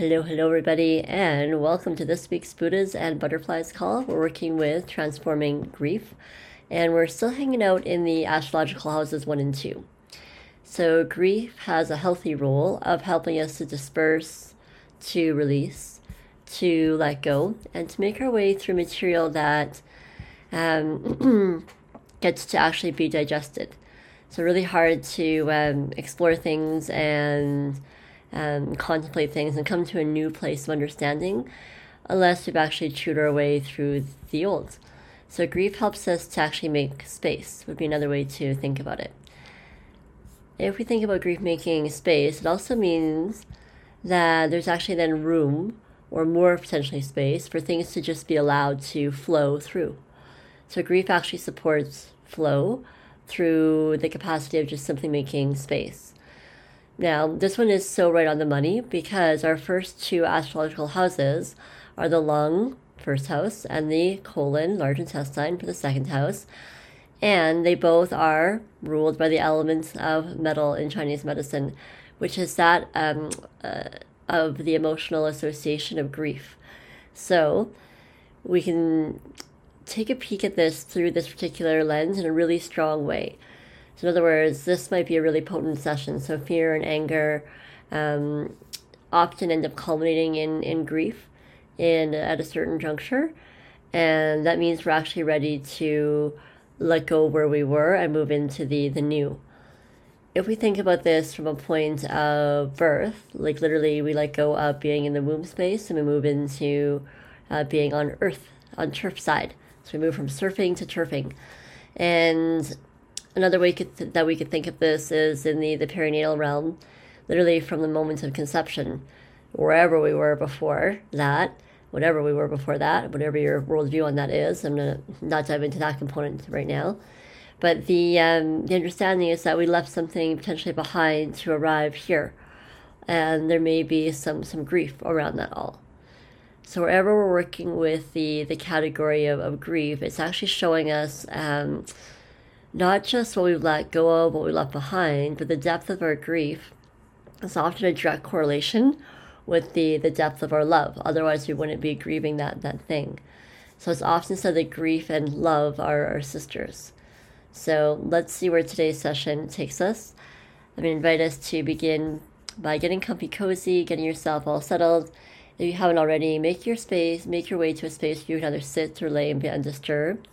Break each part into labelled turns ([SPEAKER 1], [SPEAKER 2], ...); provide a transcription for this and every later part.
[SPEAKER 1] Hello, everybody, and welcome to this week's Buddhas and Butterflies call. We're working with transforming grief, and we're still hanging out in the astrological houses 1 and 2. So, grief has a healthy role of helping us to disperse, to release, to let go, and to make our way through material that gets to actually be digested. So, really hard to explore things and contemplate things and come to a new place of understanding unless we've actually chewed our way through the old. So grief helps us to actually make space, would be another way to think about it. If we think about grief making space, it also means that there's actually then room or more potentially space for things to just be allowed to flow through. So grief actually supports flow through the capacity of just simply making space. Now, this one is so right on the money because our first 2 astrological houses are the lung, first house, and the colon, large intestine, for the second house. And they both are ruled by the elements of metal in Chinese medicine, which is that of the emotional association of grief. So we can take a peek at this through this particular lens in a really strong way. So in other words, this might be a really potent session. So fear and anger often end up culminating in grief at a certain juncture. And that means we're actually ready to let go where we were and move into the new. If we think about this from a point of birth, like literally we let go of being in the womb space and we move into being on earth, on turf side. So we move from surfing to turfing. And another way that we could think of this is in the perinatal realm, literally from the moment of conception, wherever we were before that, whatever your worldview on that is. I'm going to not dive into that component right now. But the understanding is that we left something potentially behind to arrive here. And there may be some grief around that all. So wherever we're working with the category of grief, it's actually showing us not just what we've let go of, what we left behind, but the depth of our grief is often a direct correlation with the depth of our love. Otherwise, we wouldn't be grieving that thing. So it's often said that grief and love are sisters. So let's see where today's session takes us. I'm going to invite us to begin by getting comfy cozy, getting yourself all settled. If you haven't already, make your way to a space where you can either sit or lay and be undisturbed.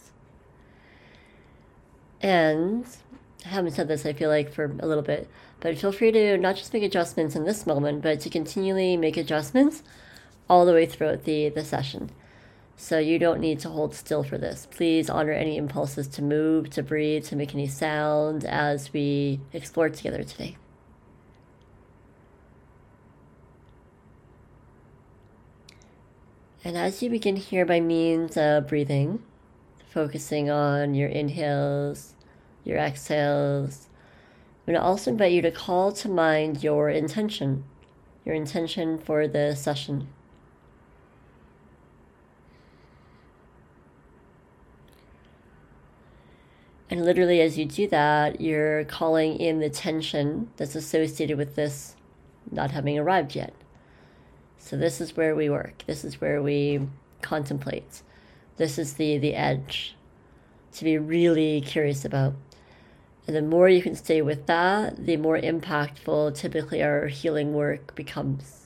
[SPEAKER 1] And I haven't said this, I feel like, for a little bit, but feel free to not just make adjustments in this moment, but to continually make adjustments all the way throughout the session. So you don't need to hold still for this. Please honor any impulses to move, to breathe, to make any sound as we explore together today. And as you begin here by means of breathing, focusing on your inhales, your exhales, I'm going to also invite you to call to mind your intention for the session. And literally as you do that, you're calling in the tension that's associated with this not having arrived yet. So this is where we work. This is where we contemplate. This is the edge to be really curious about. And the more you can stay with that, the more impactful typically our healing work becomes.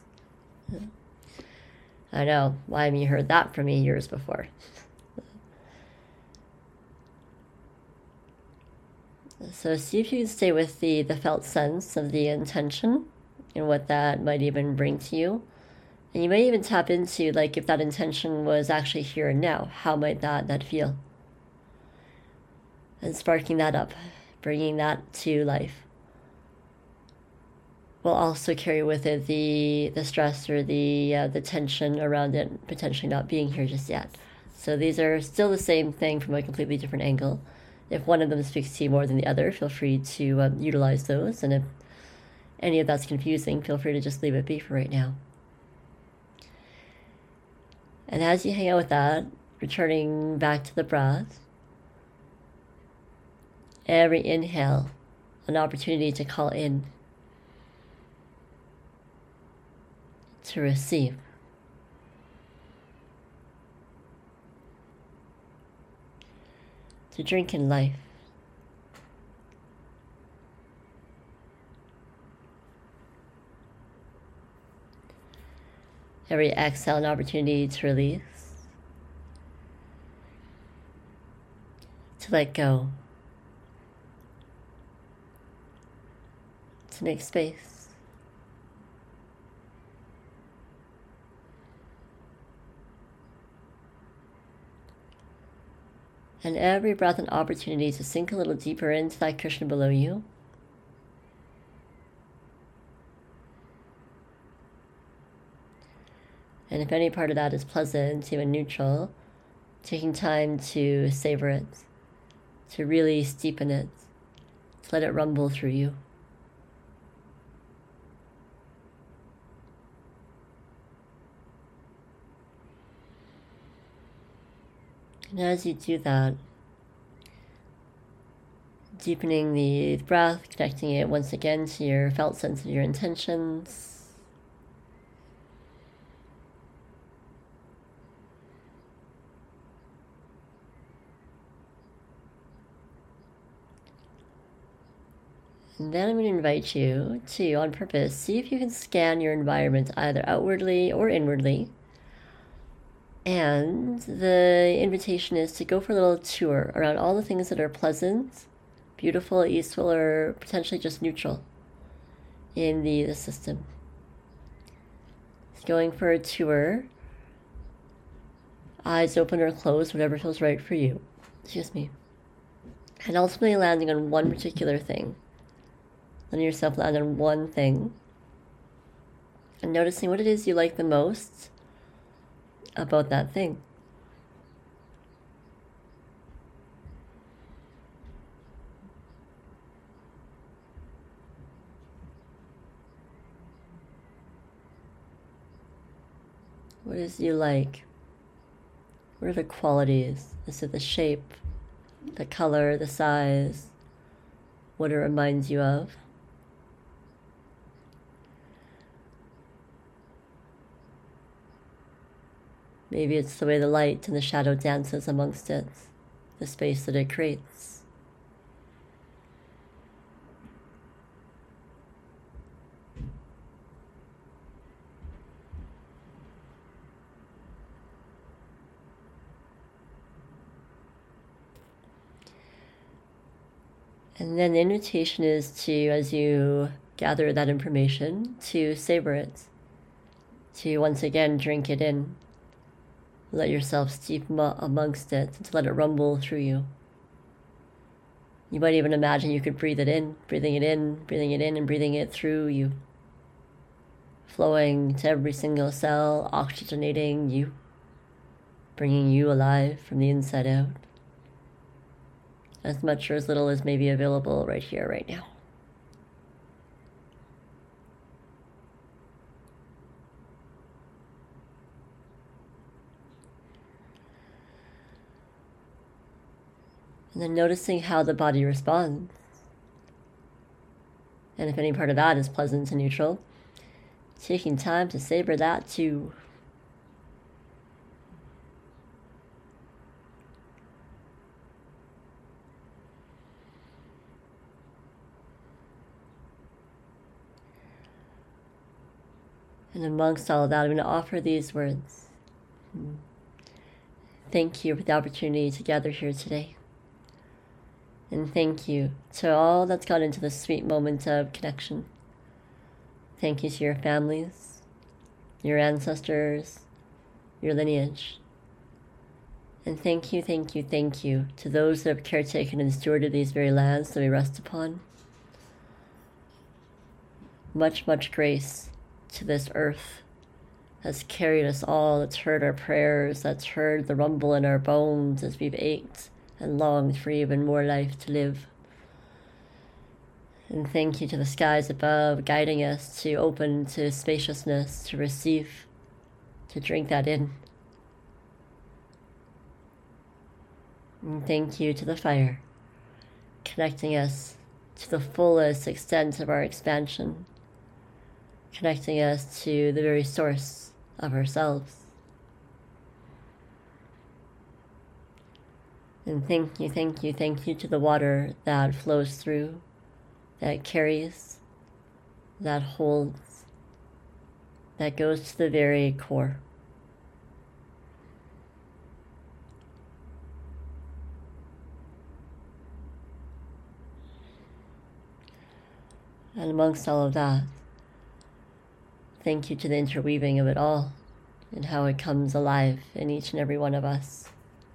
[SPEAKER 1] I know, why haven't you heard that from me years before? So see if you can stay with the felt sense of the intention and what that might even bring to you. And you might even tap into, like, if that intention was actually here and now, how might that feel? And sparking that up, bringing that to life. Will also carry with it the stress or the tension around it potentially not being here just yet. So these are still the same thing from a completely different angle. If one of them speaks to you more than the other, feel free to utilize those. And if any of that's confusing, feel free to just leave it be for right now. And as you hang out with that, returning back to the breath, every inhale, an opportunity to call in to receive. To drink in life. Every exhale an opportunity to release. To let go. To make space. And every breath an opportunity to sink a little deeper into that cushion below you. And if any part of that is pleasant, even neutral, taking time to savor it, to really steepen it, to let it rumble through you. And as you do that, deepening the breath, connecting it once again to your felt sense of your intentions. And then I'm going to invite you to, on purpose, see if you can scan your environment either outwardly or inwardly. And the invitation is to go for a little tour around all the things that are pleasant, beautiful, easeful, or potentially just neutral in the system. Going for a tour, eyes open or closed, whatever feels right for you. Excuse me. And ultimately landing on one particular thing. Letting yourself land on one thing. And noticing what it is you like the most about that thing. What is you like? What are the qualities? Is it the shape, the color, the size? What it reminds you of? Maybe it's the way the light and the shadow dances amongst it, the space that it creates. And then the invitation is to, as you gather that information, to savor it, to once again drink it in. Let yourself steep amongst it, to let it rumble through you. You might even imagine you could breathe it in, breathing it in, breathing it in, and breathing it through you. Flowing to every single cell, oxygenating you, bringing you alive from the inside out. As much or as little as may be available right here, right now. And then noticing how the body responds. And if any part of that is pleasant and neutral, taking time to savor that too. And amongst all of that, I'm going to offer these words. Thank you for the opportunity to gather here today. And thank you to all that's gone into this sweet moment of connection. Thank you to your families, your ancestors, your lineage. And thank you to those that have caretaken and stewarded these very lands that we rest upon. Much, much grace to this earth has carried us all, that's heard our prayers, that's heard the rumble in our bones as we've ached and longed for even more life to live. And thank you to the skies above, guiding us to open to spaciousness, to receive, to drink that in. And thank you to the fire, connecting us to the fullest extent of our expansion, connecting us to the very source of ourselves. And thank you, thank you, thank you to the water that flows through, that carries, that holds, that goes to the very core. And amongst all of that, thank you to the interweaving of it all and how it comes alive in each and every one of us.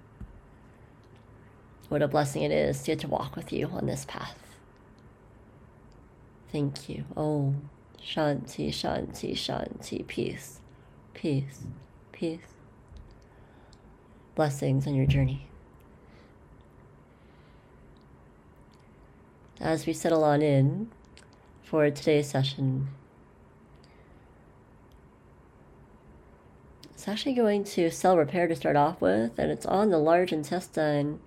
[SPEAKER 1] What a blessing it is to get to walk with you on this path. Thank you. Om Shanti, Shanti, Shanti. Peace, peace, peace. Blessings on your journey. As we settle on in for today's session, it's actually going to cell repair to start off with, and it's on the large intestine.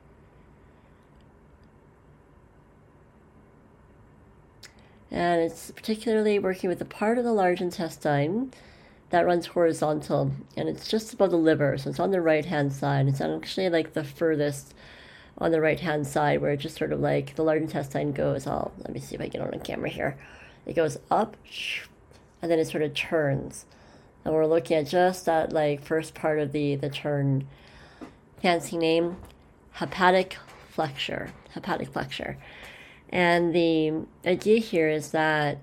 [SPEAKER 1] And it's particularly working with the part of the large intestine that runs horizontal, and it's just above the liver, so it's on the right-hand side. It's actually like the furthest on the right-hand side, where it just sort of like the large intestine goes, let me see if I get on camera here. It goes up, and then it sort of turns. And we're looking at just that like first part of the turn. Fancy name, hepatic flexure. Hepatic flexure. And the idea here is that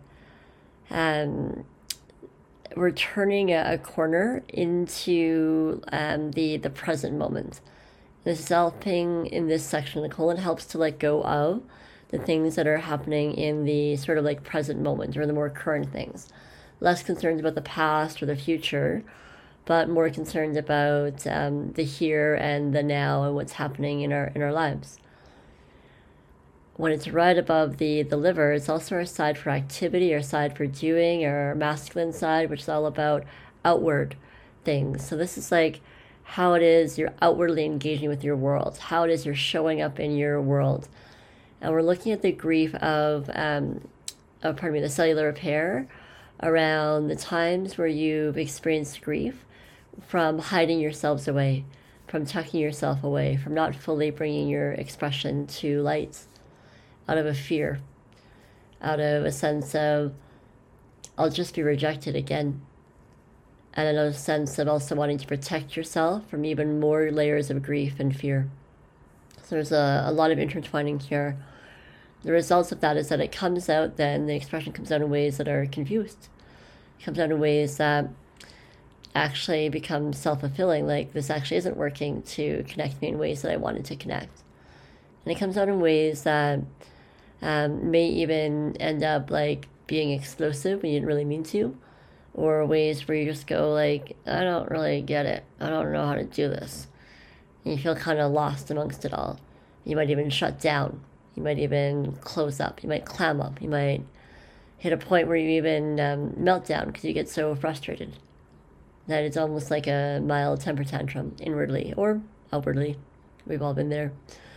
[SPEAKER 1] we're turning a corner into the present moment. This is helping in this section. The colon helps to let go of the things that are happening in the sort of like present moment, or the more current things. Less concerned about the past or the future, but more concerned about the here and the now and what's happening in our lives. When it's right above the liver, it's also our side for activity, our side for doing, our masculine side, which is all about outward things. So this is like how it is you're outwardly engaging with your world, how it is you're showing up in your world. And we're looking at the grief of the cellular repair around the times where you've experienced grief from hiding yourselves away, from tucking yourself away, from not fully bringing your expression to light, out of a fear, out of a sense of, I'll just be rejected again. And another sense of also wanting to protect yourself from even more layers of grief and fear. So there's a lot of intertwining here. The results of that is that it comes out then, the expression comes out in ways that are confused. It comes out in ways that actually become self-fulfilling, like this actually isn't working to connect me in ways that I wanted to connect. And it comes out in ways that may even end up like being explosive when you didn't really mean to, or ways where you just go like, I don't really get it. I don't know how to do this. And you feel kind of lost amongst it all. You might even shut down. You might even close up. You might clam up. You might hit a point where you even melt down because you get so frustrated that it's almost like a mild temper tantrum inwardly or outwardly. We've all been there.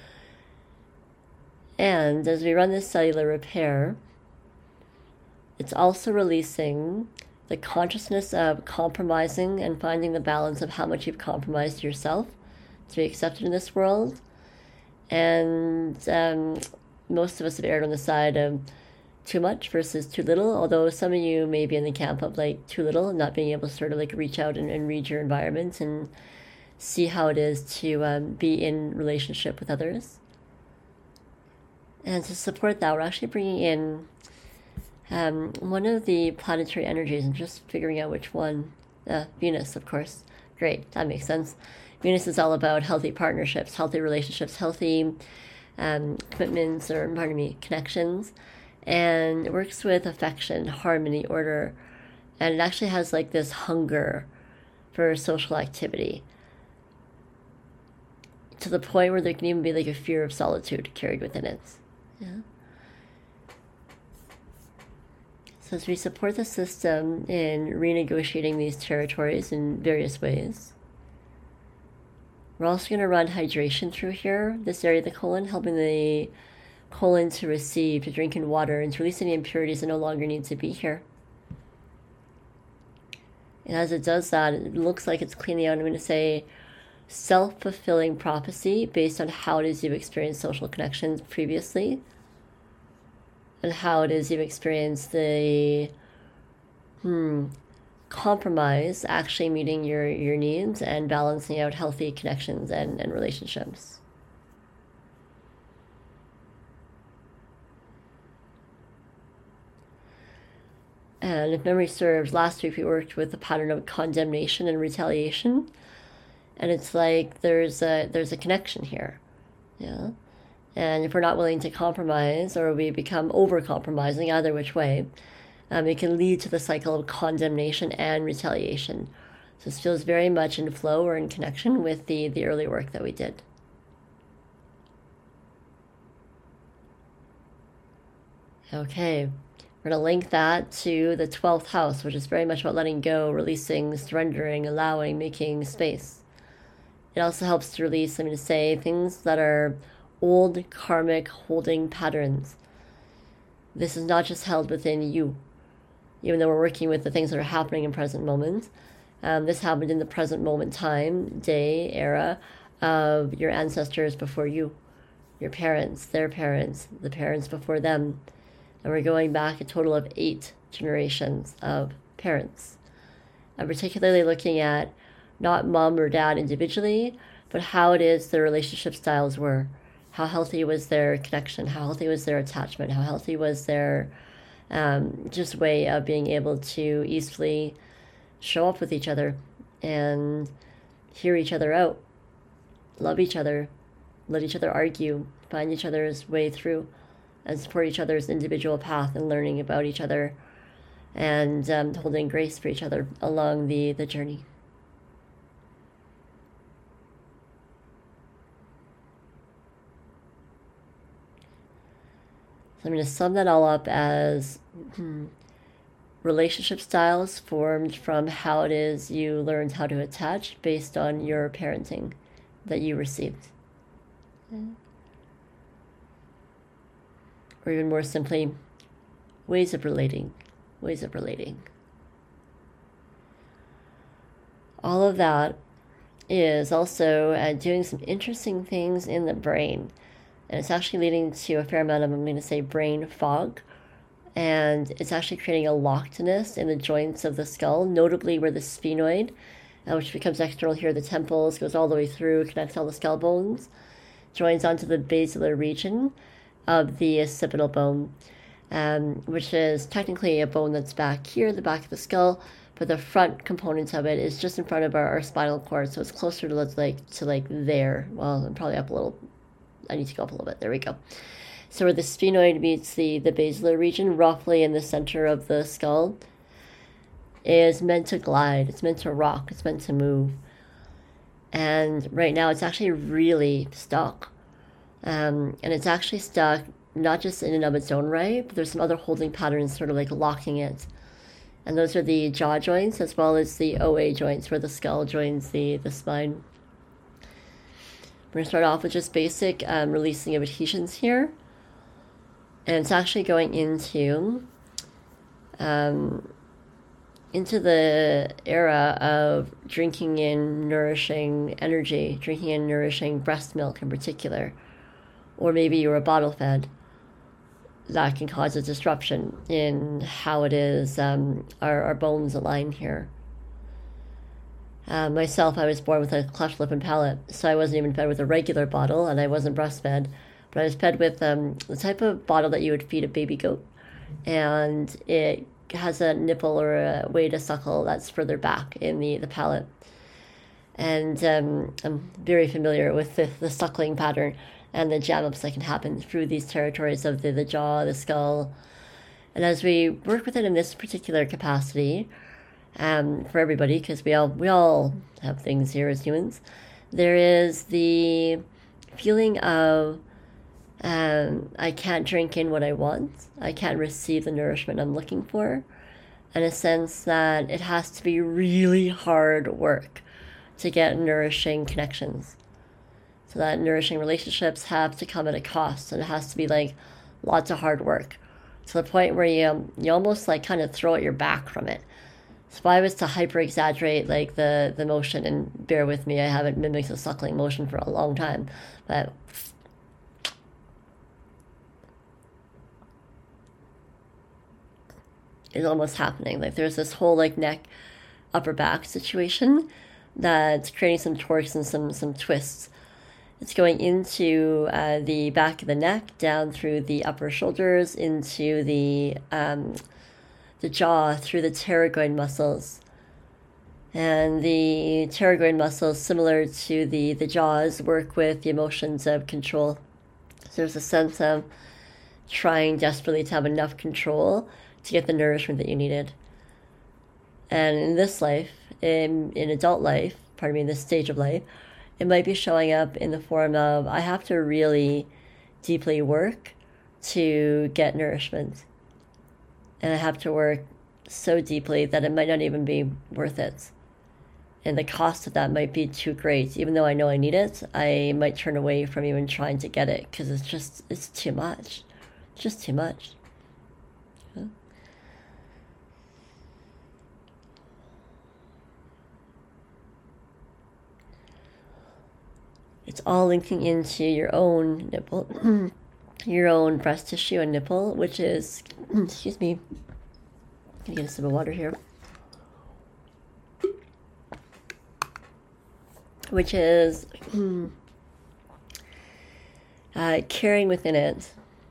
[SPEAKER 1] And as we run this cellular repair, it's also releasing the consciousness of compromising and finding the balance of how much you've compromised yourself to be accepted in this world. And most of us have erred on the side of too much versus too little, although some of you may be in the camp of like too little and not being able to sort of like reach out and read your environment and see how it is to be in relationship with others. And to support that, we're actually bringing in one of the planetary energies and just figuring out which one. Venus, of course. Great, that makes sense. Venus is all about healthy partnerships, healthy relationships, healthy commitments, or connections. And it works with affection, harmony, order. And it actually has like this hunger for social activity, to the point where there can even be like a fear of solitude carried within it. Yeah. So as we support the system in renegotiating these territories in various ways, we're also going to run hydration through here, this area of the colon, helping the colon to receive, to drink in water, and to release any impurities that no longer need to be here. And as it does that, it looks like it's cleaning out, I'm going to say, self-fulfilling prophecy based on how it is you've experienced social connections previously and how it is you've experienced the compromise actually meeting your needs and balancing out healthy connections and relationships. And if memory serves, last week we worked with the pattern of condemnation and retaliation. And it's like there's a connection here. Yeah. And if we're not willing to compromise or we become over compromising, either which way, it can lead to the cycle of condemnation and retaliation. So this feels very much in flow or in connection with the early work that we did. Okay. We're going to link that to the 12th house, which is very much about letting go, releasing, surrendering, allowing, making space. It also helps to release, I'm going to say, things that are old karmic holding patterns. This is not just held within you, even though we're working with the things that are happening in present moment. This happened in the present moment time, day, era of your ancestors before you, your parents, their parents, the parents before them. And we're going back a total of 8 generations of parents. I'm particularly looking at not mom or dad individually, but how it is their relationship styles were. How healthy was their connection? How healthy was their attachment? How healthy was their just way of being able to easily show up with each other and hear each other out, love each other, let each other argue, find each other's way through, and support each other's individual path and learning about each other and holding grace for each other along the journey. So I'm going to sum that all up as relationship styles formed from how it is you learned how to attach based on your parenting that you received. Or even more simply, ways of relating. All of that is also doing some interesting things in the brain. And it's actually leading to a fair amount of, I'm going to say, brain fog. And it's actually creating a lockedness in the joints of the skull, notably where the sphenoid, which becomes external here, the temples, goes all the way through, connects all the skull bones, joins onto the basilar region of the occipital bone, which is technically a bone that's back here, the back of the skull, but the front component of it is just in front of our spinal cord, so it's closer to like there. Well, I'm probably up a little. I need to go up a little bit. There we go. So where the sphenoid meets the basilar region, roughly in the center of the skull, is meant to glide. It's meant to rock. It's meant to move. And right now, it's actually really stuck. And it's actually stuck not just in and of its own right, but there's some other holding patterns sort of like locking it. And those are the jaw joints as well as the OA joints where the skull joins the spine. We're going to start off with just basic releasing of adhesions here. And it's actually going into the era of drinking in nourishing energy, drinking in nourishing breast milk in particular. Or maybe you were bottle fed. That can cause a disruption in how it is our bones align here. Myself, I was born with a cleft lip and palate, so I wasn't even fed with a regular bottle, and I wasn't breastfed, but I was fed with the type of bottle that you would feed a baby goat, and it has a nipple or a way to suckle that's further back in the palate. And I'm very familiar with the suckling pattern and the jam-ups that can happen through these territories of the jaw, the skull. And as we work with it in this particular capacity, for everybody, because we all have things here as humans, there is the feeling of I can't drink in what I want. I can't receive the nourishment I'm looking for. And a sense that it has to be really hard work to get nourishing connections. So that nourishing relationships have to come at a cost, and it has to be like lots of hard work to the point where you almost like kind of throw at your back from it. So if I was to hyper exaggerate like the motion, and bear with me, I haven't mimicked the suckling motion for a long time, but it's almost happening. Like there's this whole like neck, upper back situation that's creating some torques and some twists. It's going into the back of the neck, down through the upper shoulders, into the jaw, through the pterygoid muscles. And the pterygoid muscles, similar to the jaws, work with the emotions of control. So there's a sense of trying desperately to have enough control to get the nourishment that you needed. And in this life, in adult life, pardon me, in this stage of life, it might be showing up in the form of I have to really deeply work to get nourishment. And I have to work so deeply that it might not even be worth it. And the cost of that might be too great. Even though I know I need it, I might turn away from even trying to get it because it's too much. It's just too much. Yeah. It's all linking into your own nipple, your own breast tissue and nipple, which is, excuse me, I'm gonna get a sip of water here, which is carrying within it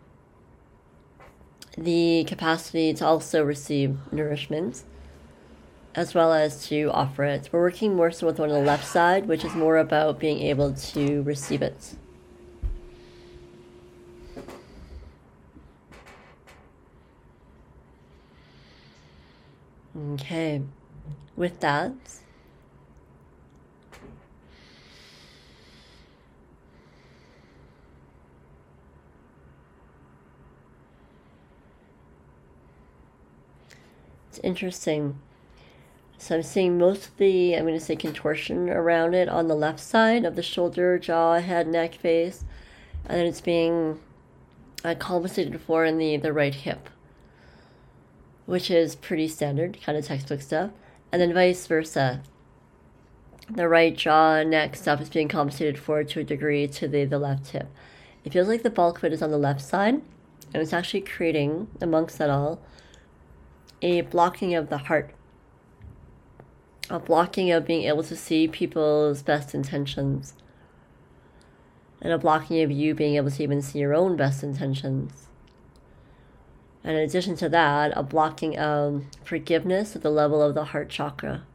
[SPEAKER 1] the capacity to also receive nourishment, as well as to offer it. We're working more so with one on the left side, which is more about being able to receive it. Okay, with that, it's interesting. So I'm seeing most of the, I'm going to say contortion around it on the left side of the shoulder, jaw, head, neck, face. And then it's being compensated for in the right hip, which is pretty standard, kind of textbook stuff. And then vice versa. The right jaw, neck stuff is being compensated for to a degree to the left hip. It feels like the bulk of it is on the left side. And it's actually creating, amongst that all, a blocking of the heart. A blocking of being able to see people's best intentions, and a blocking of you being able to even see your own best intentions. And in addition to that, a blocking of forgiveness at the level of the heart chakra.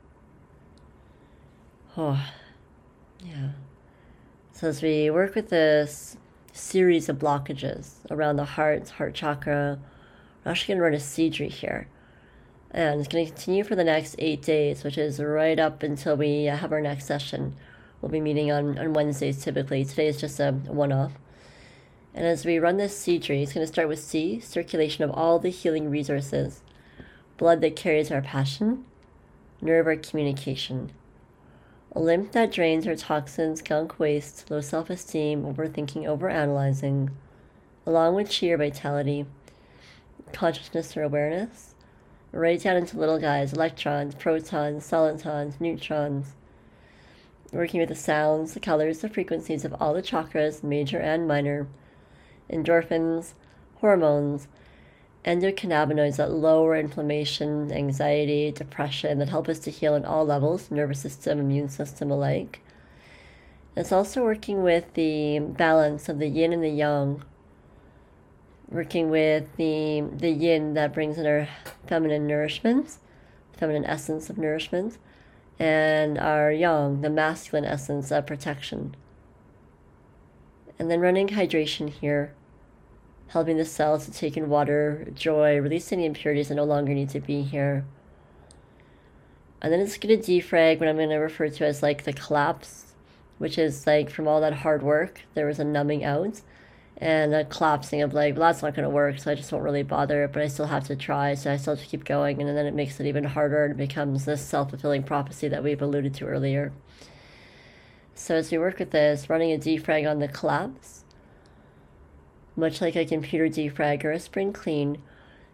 [SPEAKER 1] Oh, yeah. So as we work with this series of blockages around the heart chakra, we're actually going to run a Seedry here. And it's going to continue for the next 8 days, which is right up until we have our next session. We'll be meeting on Wednesdays typically. Today is just a one-off. And as we run this Seedry, it's going to start with C, circulation of all the healing resources. Blood that carries our passion. Nerve our communication. A lymph that drains our toxins, gunk, waste, low self-esteem, overthinking, overanalyzing. Along with chi or vitality. Consciousness or awareness. Right down into little guys, electrons, protons, solitons, neutrons. Working with the sounds, the colors, the frequencies of all the chakras, major and minor. Endorphins, hormones, endocannabinoids that lower inflammation, anxiety, depression, that help us to heal on all levels, nervous system, immune system alike. It's also working with the balance of the yin and the yang. Working with the yin that brings in our feminine nourishment, feminine essence of nourishment, and our yang, the masculine essence of protection. And then running hydration here, helping the cells to take in water, joy, releasing the impurities that no longer need to be here. And then it's going to defrag what I'm going to refer to as like the collapse, which is like from all that hard work, there was a numbing out. And a collapsing of like, well, that's not going to work, so I just won't really bother, but I still have to try, so I still have to keep going, and then it makes it even harder, and it becomes this self-fulfilling prophecy that we've alluded to earlier. So as we work with this, running a defrag on the collapse, much like a computer defrag or a spring clean,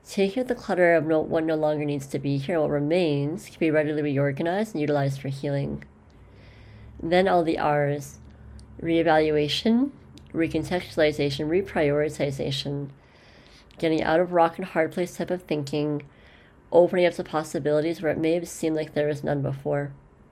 [SPEAKER 1] Taking out the clutter of what no longer needs to be here, what remains, can be readily reorganized and utilized for healing. Then all the R's: reevaluation, recontextualization, reprioritization, getting out of rock and hard place type of thinking, opening up to possibilities where it may have seemed like there was none before.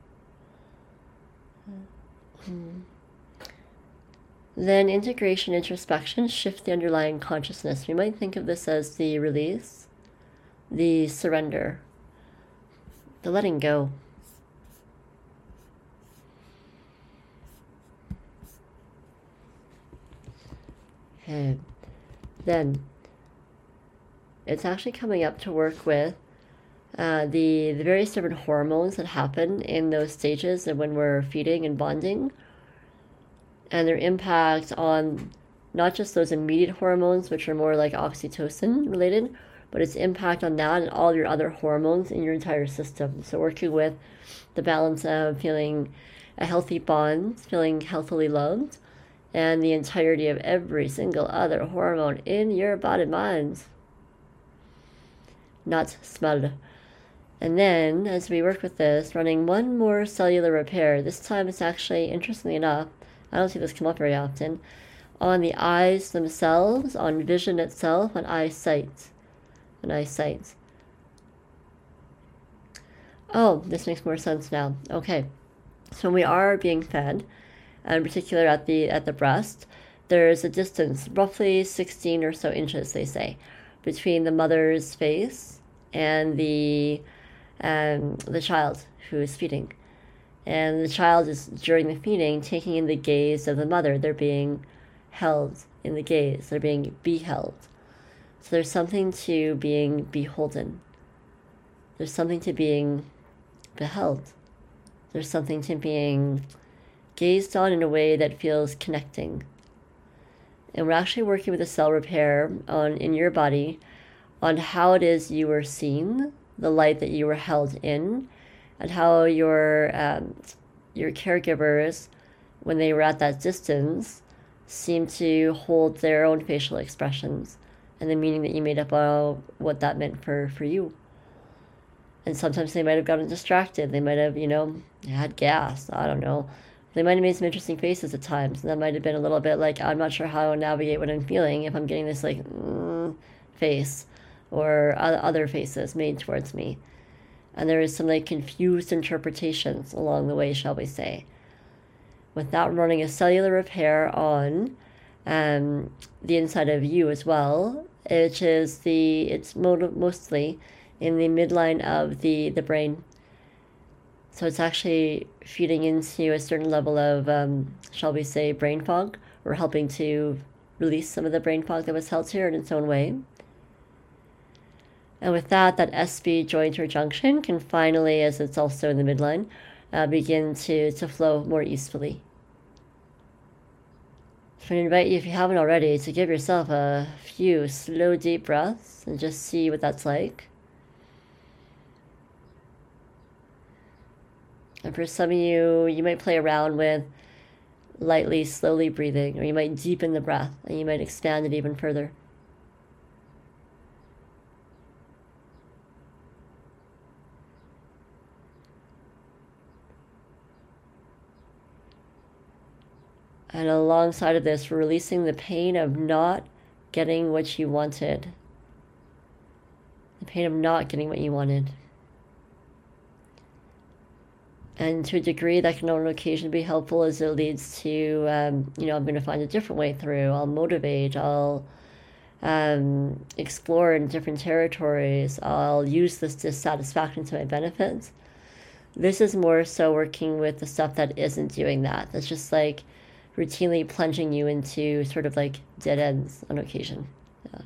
[SPEAKER 1] Then integration, introspection, shift the underlying consciousness. We might think of this as the release, the surrender, the letting go. Okay. Then it's actually coming up to work with the various different hormones that happen in those stages and when we're feeding and bonding, and their impact on not just those immediate hormones, which are more like oxytocin related, but its impact on that and all your other hormones in your entire system. So working with the balance of feeling a healthy bond, feeling healthily loved, and the entirety of every single other hormone in your body mind. Not smell. And then, as we work with this, running one more cellular repair. This time it's actually, interestingly enough, I don't see this come up very often, on the eyes themselves, on vision itself, on eyesight. On eyesight. Oh, this makes more sense now. Okay. So when we are being fed, and in particular at the breast, there's a distance, roughly 16 or so inches, they say, between the mother's face and the child who is feeding. And the child is, during the feeding, taking in the gaze of the mother. They're being held in the gaze. They're being beheld. So there's something to being beholden. There's something to being beheld. There's something to being gazed on in a way that feels connecting. And we're actually working with a cell repair in your body on how it is you were seen, the light that you were held in, and how your caregivers, when they were at that distance, seemed to hold their own facial expressions and the meaning that you made up of what that meant for you. And sometimes they might have gotten distracted. They might have, had gas. I don't know. They might have made some interesting faces at times. And that might have been a little bit like, I'm not sure how to navigate what I'm feeling if I'm getting this face or other faces made towards me. And there is some confused interpretations along the way, shall we say. Without running a cellular repair on the inside of you as well, which is it's mostly in the midline of the brain. So it's actually feeding into a certain level of, shall we say, brain fog, or helping to release some of the brain fog that was held here in its own way. And with that SB joint or junction can finally, as it's also in the midline, begin to flow more easily. So I invite you, if you haven't already, to give yourself a few slow, deep breaths and just see what that's like. And for some of you, you might play around with lightly, slowly breathing, or you might deepen the breath and you might expand it even further. And alongside of this, releasing the pain of not getting what you wanted. The pain of not getting what you wanted. And to a degree, that can on occasion be helpful as it leads to, I'm going to find a different way through. I'll motivate. I'll explore in different territories. I'll use this dissatisfaction to my benefit. This is more so working with the stuff that isn't doing that. That's just routinely plunging you into sort of dead ends on occasion. Yeah.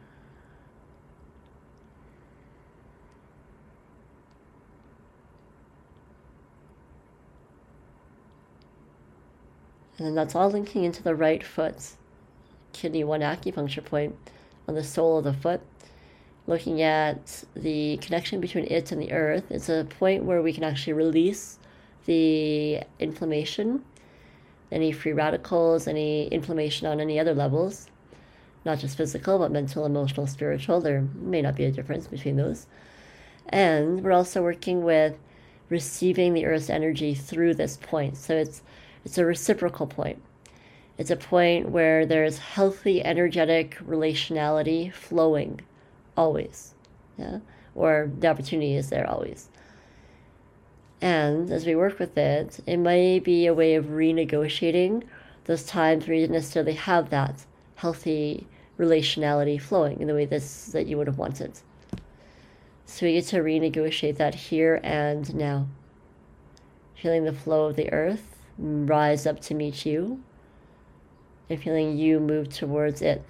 [SPEAKER 1] And then that's all linking into the right foot, kidney 1 acupuncture point on the sole of the foot, looking at the connection between it and the earth. It's a point where we can actually release the inflammation, any free radicals, any inflammation on any other levels, not just physical, but mental, emotional, spiritual. There may not be a difference between those. And we're also working with receiving the Earth's energy through this point. So it's a reciprocal point. It's a point where there's healthy, energetic relationality flowing always. Yeah? Or the opportunity is there always. And as we work with it, it may be a way of renegotiating those times where you didn't necessarily have that healthy relationality flowing in the way that you would have wanted. So we get to renegotiate that here and now. Feeling the flow of the earth rise up to meet you, and feeling you move towards it.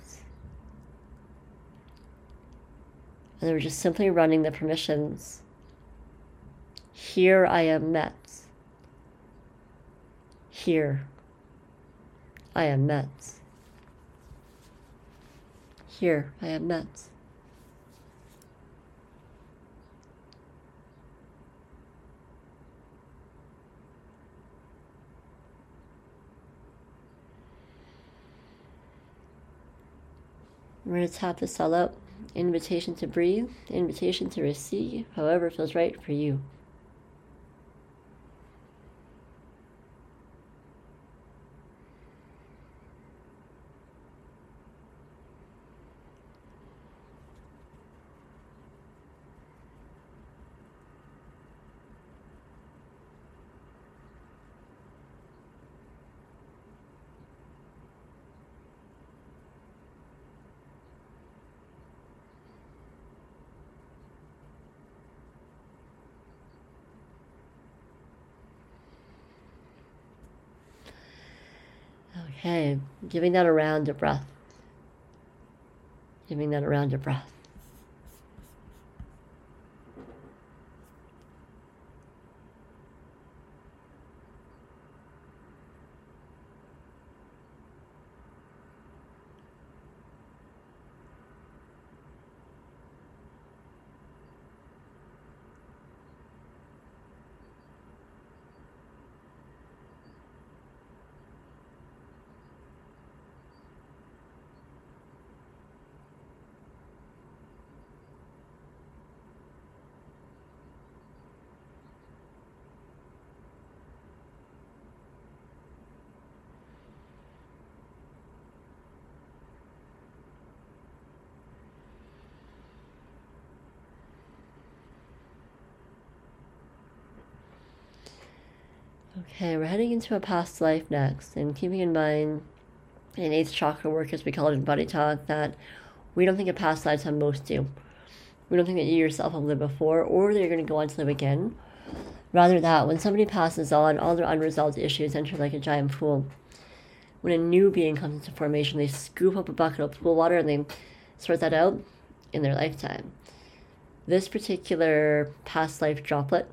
[SPEAKER 1] And then we're just simply running the permissions. Here I am met. Here I am met. Here I am met. We're going to tap this all out. Invitation to breathe, invitation to receive, however feels right for you. Okay, giving that a round of breath. Giving that a round of breath. Okay, we're heading into a past life next, and keeping in mind in 8th chakra work, as we call it in body talk, that we don't think of past lives how most do. We don't think that you yourself have lived before, or that you're going to go on to live again. Rather that when somebody passes on, all their unresolved issues enter like a giant pool. When a new being comes into formation, they scoop up a bucket of pool water and they sort that out in their lifetime. This particular past life droplet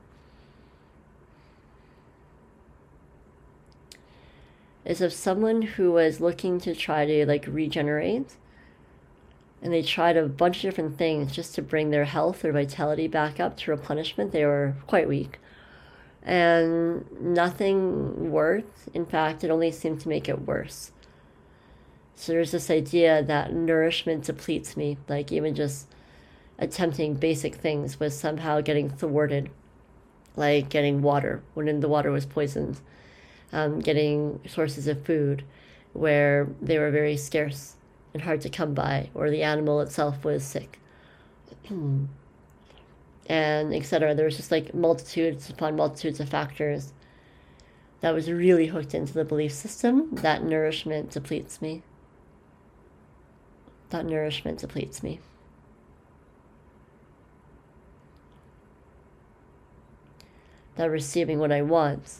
[SPEAKER 1] is of someone who was looking to try to regenerate, and they tried a bunch of different things just to bring their health or vitality back up to replenishment. They were quite weak, and nothing worked. In fact, it only seemed to make it worse. So there's this idea that nourishment depletes me, like even just attempting basic things was somehow getting thwarted, like getting water when the water was poisoned. Getting sources of food where they were very scarce and hard to come by, or the animal itself was sick, and etc. There was just multitudes upon multitudes of factors that was really hooked into the belief system that nourishment depletes me. That nourishment depletes me. That receiving what I want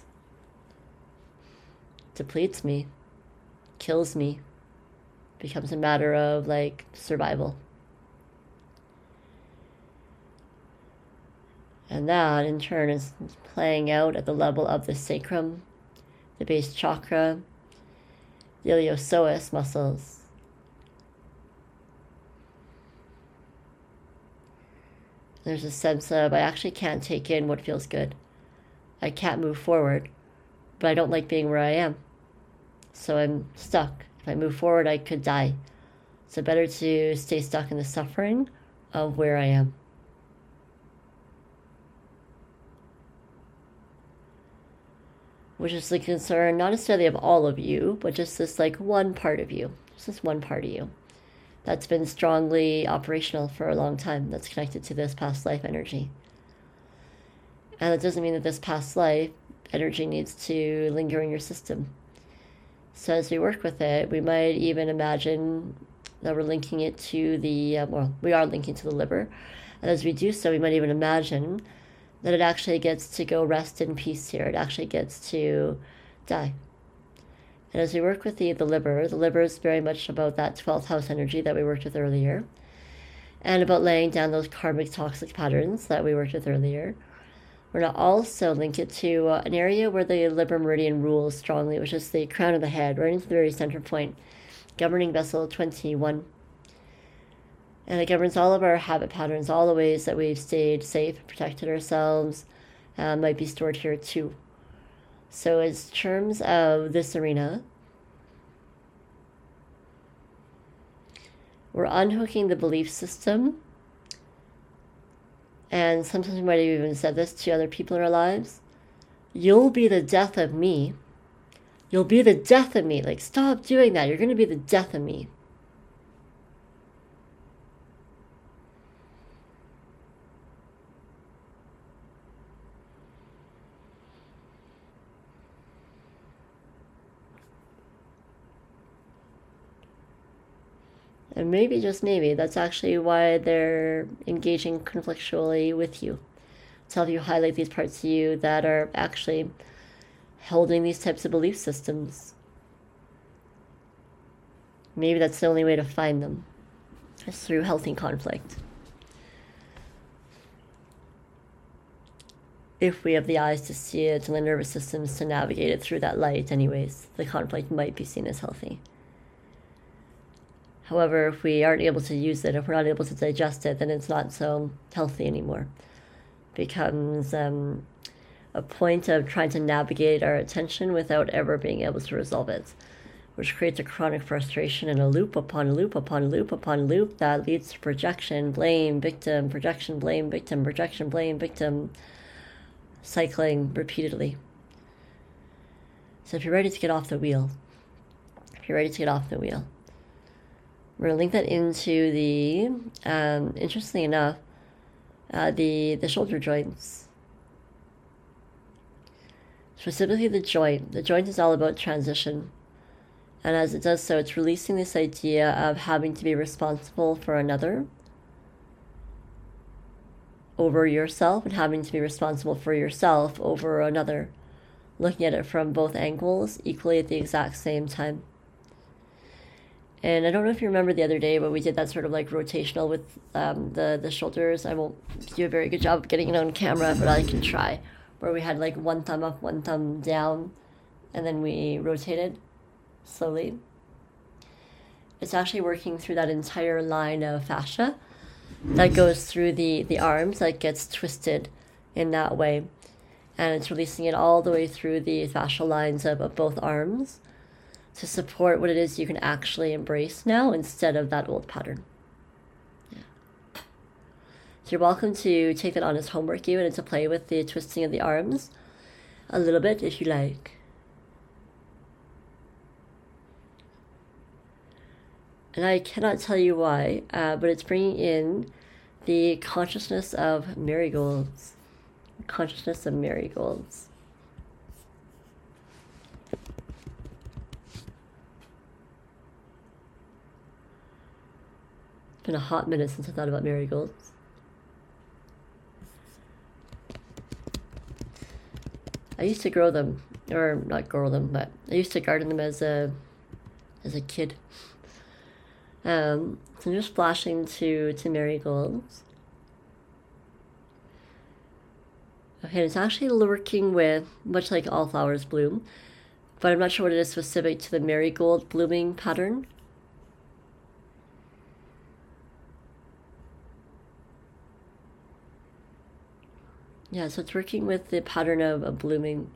[SPEAKER 1] depletes me, kills me, becomes a matter of survival. And that in turn is playing out at the level of the sacrum, the base chakra, the iliopsoas muscles. There's a sense of I actually can't take in what feels good. I can't move forward, but I don't like being where I am. So I'm stuck. If I move forward, I could die. So better to stay stuck in the suffering of where I am. Which is the concern, not necessarily of all of you, but just this like one part of you. Just this one part of you that's been strongly operational for a long time, that's connected to this past life energy. And it doesn't mean that this past life energy needs to linger in your system. So as we work with it, we might even imagine that we're linking it to the, we are linking to the liver. And as we do so, we might even imagine that it actually gets to go rest in peace here. It actually gets to die. And as we work with the liver is very much about that 12th house energy that we worked with earlier, and about laying down those karmic toxic patterns that we worked with earlier. We're going to also link it to an area where the liver meridian rules strongly, which is the crown of the head, right into the very center point, governing vessel 21. And it governs all of our habit patterns, all the ways that we've stayed safe, protected ourselves, might be stored here too. So as terms of this arena, we're unhooking the belief system. And sometimes we might have even said this to other people in our lives. You'll be the death of me. You'll be the death of me. Like, stop doing that. You're going to be the death of me. And maybe, just maybe, that's actually why they're engaging conflictually with you. To help you highlight these parts of you that are actually holding these types of belief systems. Maybe that's the only way to find them, is through healthy conflict. If we have the eyes to see it and the nervous systems to navigate it through that light anyways, the conflict might be seen as healthy. However, if we aren't able to use it, if we're not able to digest it, then it's not so healthy anymore. It becomes a point of trying to navigate our attention without ever being able to resolve it, which creates a chronic frustration and a loop upon loop upon loop upon loop that leads to projection, blame, victim, projection, blame, victim, projection, blame, victim, cycling repeatedly. So if you're ready to get off the wheel, we're going to link that into the, interestingly enough, the shoulder joints. Specifically the joint. The joint is all about transition. And as it does so, it's releasing this idea of having to be responsible for another over yourself, and having to be responsible for yourself over another. Looking at it from both angles equally at the exact same time. And I don't know if you remember the other day, but we did that sort of like rotational with the shoulders. I won't do a very good job of getting it on camera, but I can try. Where we had like one thumb up, one thumb down, and then we rotated slowly. It's actually working through that entire line of fascia that goes through the arms, that gets twisted in that way. And it's releasing it all the way through the fascial lines of both arms, to support what it is you can actually embrace now instead of that old pattern. Yeah. So you're welcome to take that on as homework even, and to play with the twisting of the arms a little bit if you like. And I cannot tell you why, but it's bringing in the consciousness of marigolds. Consciousness of marigolds. Been a hot minute since I thought about marigolds. I used to grow them, or not grow them, but I used to garden them as a kid. So I'm just flashing to marigolds. Okay, it's actually working with, much like all flowers bloom, but I'm not sure what it is specific to the marigold blooming pattern. Yeah, so it's working with the pattern of blooming.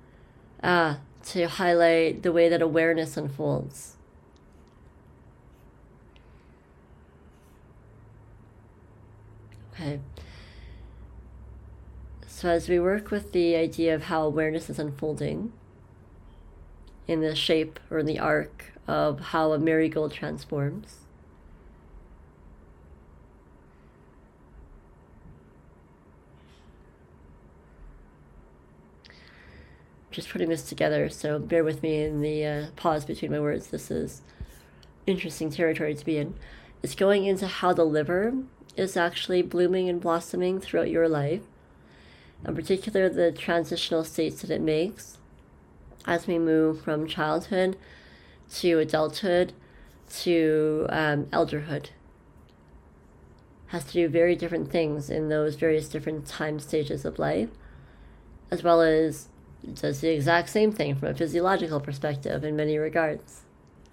[SPEAKER 1] To highlight the way that awareness unfolds. Okay. So as we work with the idea of how awareness is unfolding in the shape or the arc of how a marigold transforms, just putting this together, so bear with me in the pause between my words. This is interesting territory to be in. It's going into how the liver is actually blooming and blossoming throughout your life, in particular the transitional states that it makes as we move from childhood to adulthood to elderhood. Has to do very different things in those various different time stages of life, as well as does the exact same thing from a physiological perspective in many regards.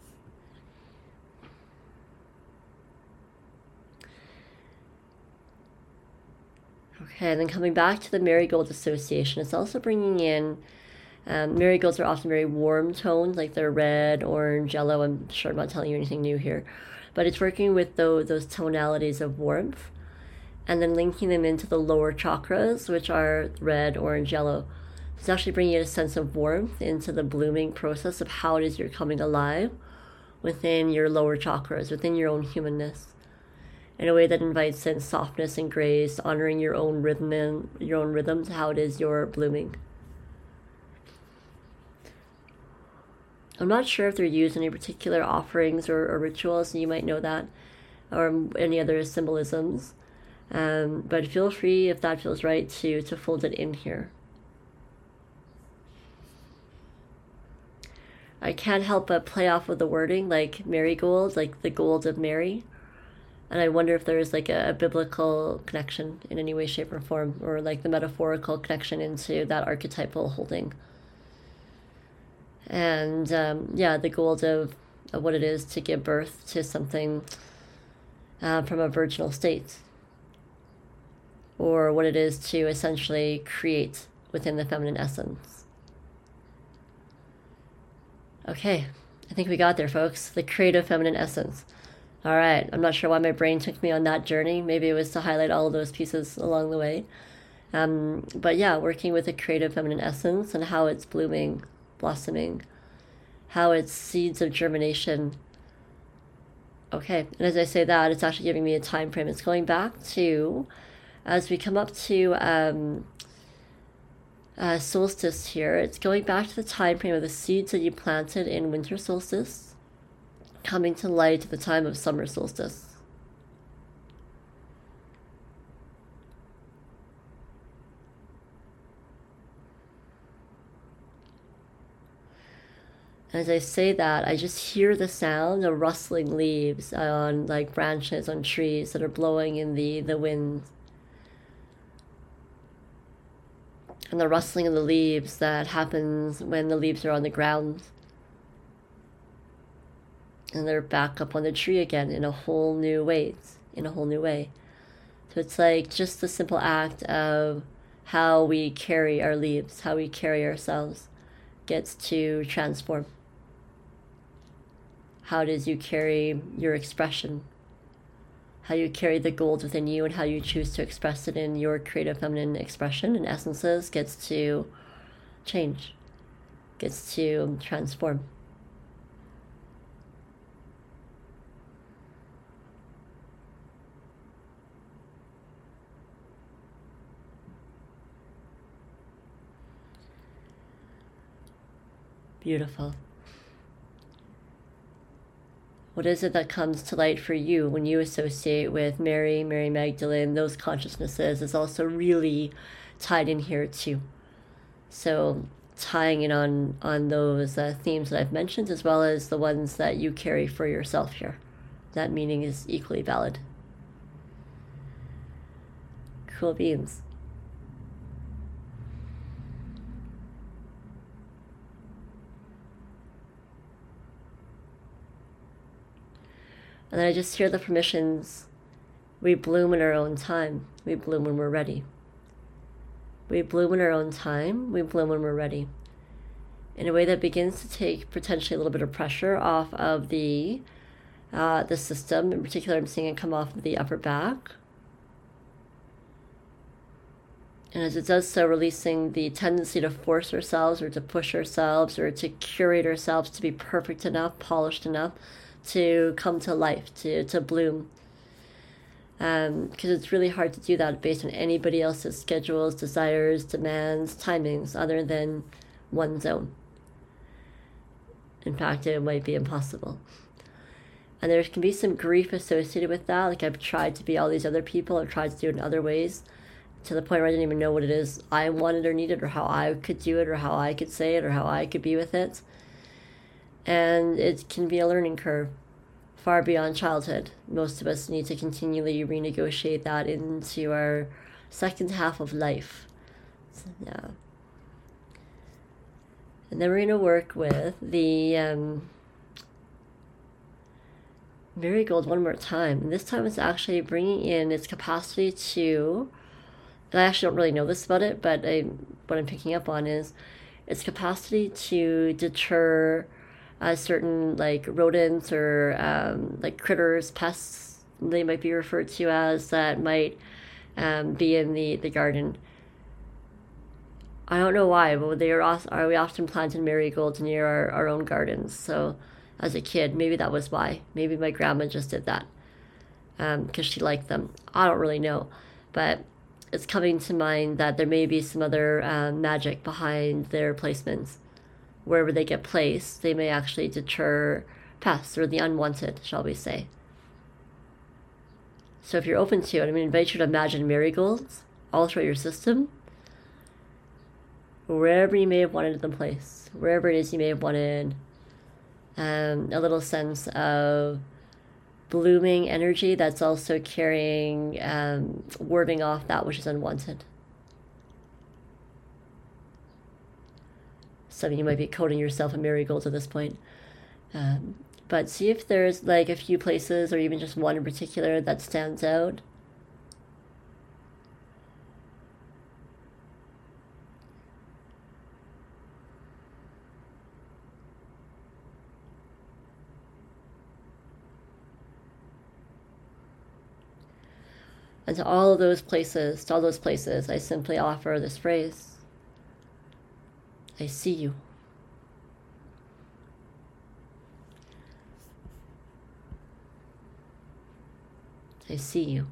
[SPEAKER 1] Okay, and then coming back to the marigold association, it's also bringing in, marigolds are often very warm toned, like they're red, orange, yellow. I'm sure I'm not telling you anything new here, but it's working with those tonalities of warmth and then linking them into the lower chakras, which are red, orange, yellow. It's actually bringing a sense of warmth into the blooming process of how it is you're coming alive within your lower chakras, within your own humanness, in a way that invites in softness and grace, honoring your own rhythm and your own rhythms, how it is you're blooming. I'm not sure if they're used in any particular offerings or rituals, and you might know that, or any other symbolisms. But feel free, if that feels right, to fold it in here. I can't help but play off with the wording, like marigold, like the gold of Mary. And I wonder if there is like a biblical connection in any way, shape, or form, or like the metaphorical connection into that archetypal holding. And yeah, the gold of what it is to give birth to something from a virginal state, or what it is to essentially create within the feminine essence. Okay, I think we got there, folks. The creative feminine essence. All right, I'm not sure why my brain took me on that journey. Maybe it was to highlight all of those pieces along the way. But yeah, working with the creative feminine essence and how it's blooming, blossoming, how it's seeds of germination. Okay, and as I say that, it's actually giving me a time frame. It's going back to, as we come up to solstice here, it's going back to the time frame of the seeds that you planted in winter solstice, coming to light at the time of summer solstice. As I say that, I just hear the sound of rustling leaves on like branches on trees that are blowing in the wind. And the rustling of the leaves that happens when the leaves are on the ground. And they're back up on the tree again in a whole new way. So it's like just the simple act of how we carry our leaves, how we carry ourselves, gets to transform. How it is you carry your expression, how you carry the gold within you, and how you choose to express it in your creative feminine expression and essences gets to change, gets to transform. Beautiful. What is it that comes to light for you when you associate with Mary, Mary Magdalene, those consciousnesses is also really tied in here too. So tying in on those themes that I've mentioned, as well as the ones that you carry for yourself here. That meaning is equally valid. Cool beans. And then I just hear the permissions. We bloom in our own time. We bloom when we're ready. We bloom in our own time. We bloom when we're ready. In a way that begins to take potentially a little bit of pressure off of the system. In particular, I'm seeing it come off of the upper back. And as it does so, releasing the tendency to force ourselves or to push ourselves or to curate ourselves to be perfect enough, polished enough to come to life, to bloom. Because it's really hard to do that based on anybody else's schedules, desires, demands, timings, other than one's own. In fact, it might be impossible. And there can be some grief associated with that. Like, I've tried to be all these other people, I've tried to do it in other ways, to the point where I didn't even know what it is I wanted or needed, or how I could do it, or how I could say it, or how I could be with it. And it can be a learning curve far beyond childhood. Most of us need to continually renegotiate that into our second half of life. So, yeah. And then we're going to work with the marigold one more time. And this time it's actually bringing in its capacity to, and I actually don't really know this about it, but what I'm picking up on is its capacity to deter certain like rodents or like critters, pests, they might be referred to as, that might be in the garden. I don't know why, but we often planted marigolds near our own gardens. So as a kid, maybe that was why. Maybe my grandma just did that because she liked them. I don't really know, but it's coming to mind that there may be some other magic behind their placements. Wherever they get placed, they may actually deter pests or the unwanted, shall we say. So if you're open to it, I'm going to invite you to imagine marigolds all throughout your system, wherever you may have wanted them placed, wherever it is you may have wanted a little sense of blooming energy that's also carrying, warding off that which is unwanted. Some of you might be coating yourself in marigolds at this point. But see if there's like a few places or even just one in particular that stands out. And to all of those places, I simply offer this phrase: I see you. I see you.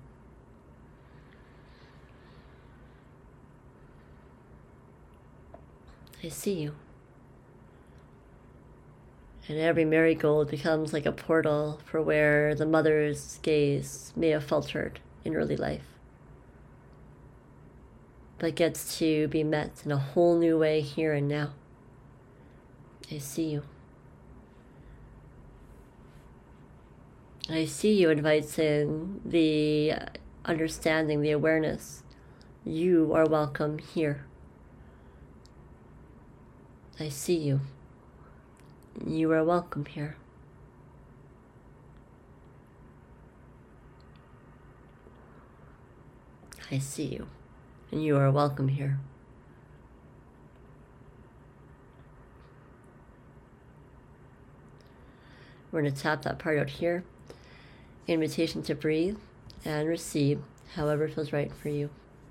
[SPEAKER 1] I see you. And every marigold becomes like a portal for where the mother's gaze may have faltered in early life, but gets to be met in a whole new way here and now. I see you. I see you invites in the understanding, the awareness. You are welcome here. I see you. You are welcome here. I see you, and you are welcome here. We're going to tap that part out here. Invitation to breathe and receive however feels right for you.